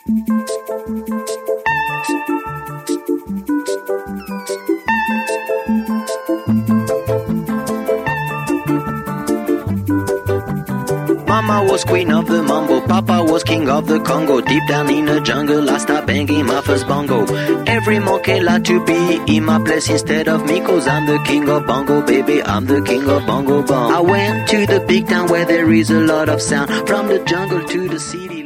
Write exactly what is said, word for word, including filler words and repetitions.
Mama was queen of the mambo, Papa was king of the Congo. Deep down in the jungle I start banging my first bongo. Every monkey like to be in my place instead of me, cause I'm the king of bongo, baby, I'm the king of bongo bong. I went to the big town where there is a lot of sound, from the jungle to the city.